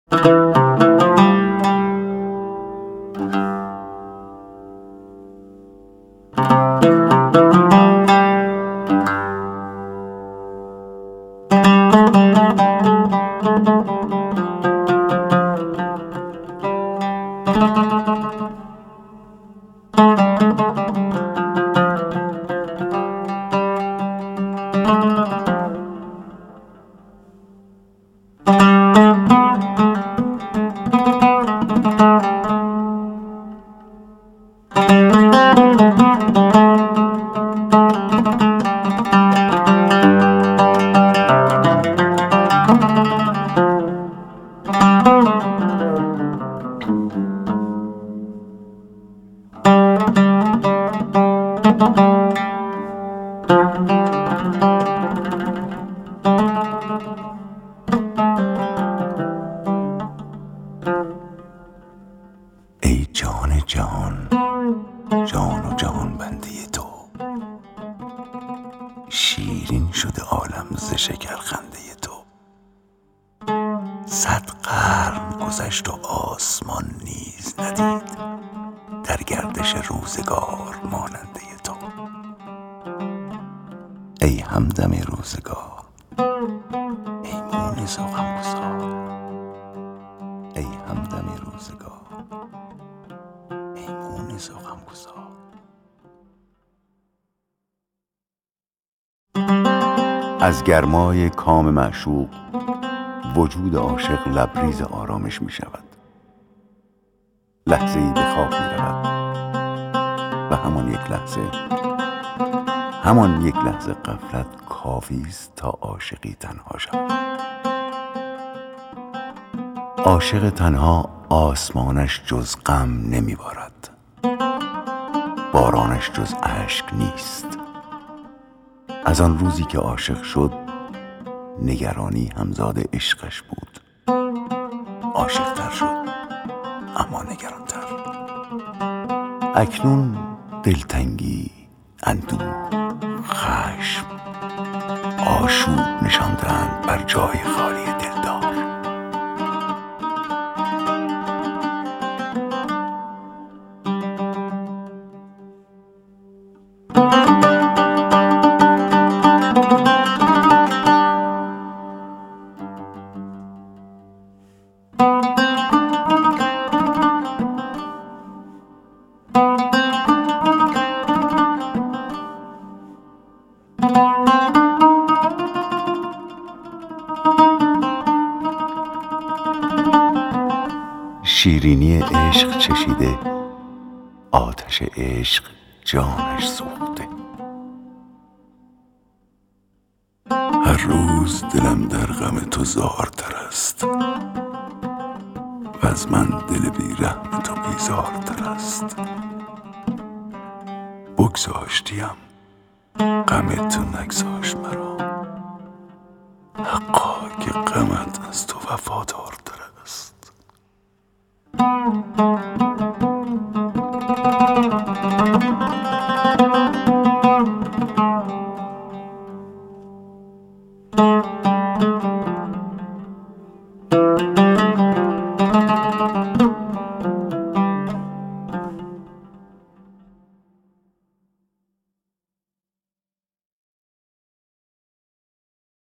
ای جان جهان، جان و جهان بنده تو، شیرین شده عالم ز شکر خنده تو. 100 قرن گذشت و آسمان نیز ندید در گردش روزگار ماننده تو. ای همدم روزگار، ای مونس و غمگسار، ای همدم روزگار، ای مونس و غمگسار. از گرمای کام معشوق وجود عاشق لبریز آرامش می شود. لحظه‌ای به خواب می رود و همان یک لحظه غفلت کافی است تا عاشقی تنها شود. عاشق تنها آسمانش جز غم نمی بارد، بارانش جز اشک نیست. از آن روزی که عاشق شد نگرانی همزاد عشقش بود. عاشق تر شد اما نگران تر. اکنون دلتنگی، اندوه، خشم، آشوب نشاندند بر جای خالی دلدار. شیرینی عشق چشیده، آتش عشق جانش سوخته. هر روز دلم در غم تو زارتر است و از من دل بی رحم تو بیزارتر است. بگذاشتیم غم تو نگذاشت مرا، حقا که غمت از تو وفادارتر است.